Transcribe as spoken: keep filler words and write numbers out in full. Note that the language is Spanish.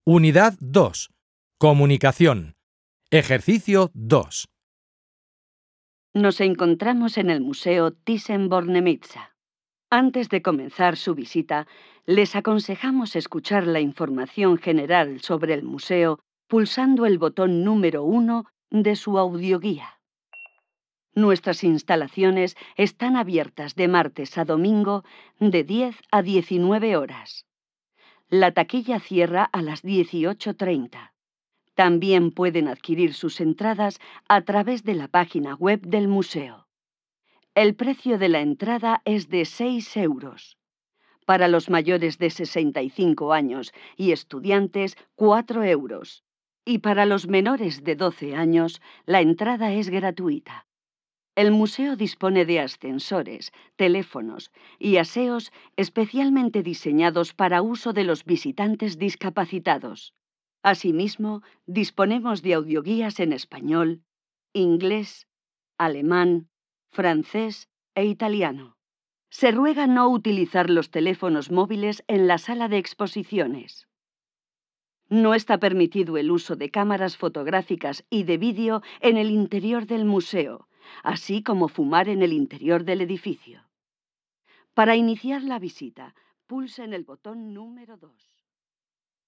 Unidad dos. Comunicación. Ejercicio dos. Nos encontramos en el Museo Thyssen-Bornemisza. Antes de comenzar su visita, les aconsejamos escuchar la información general sobre el museo pulsando el botón número uno de su audioguía. Nuestras instalaciones están abiertas de martes a domingo de diez a diecinueve horas. La taquilla cierra a las dieciocho treinta. También pueden adquirir sus entradas a través de la página web del museo. El precio de la entrada es de seis euros. Para los mayores de sesenta y cinco años y estudiantes, cuatro euros. Y para los menores de doce años, la entrada es gratuita. El museo dispone de ascensores, teléfonos y aseos especialmente diseñados para uso de los visitantes discapacitados. Asimismo, disponemos de audioguías en español, inglés, alemán, francés e italiano. Se ruega no utilizar los teléfonos móviles en la sala de exposiciones. No está permitido el uso de cámaras fotográficas y de vídeo en el interior del museo, así como fumar en el interior del edificio. Para iniciar la visita, pulsen el botón número dos.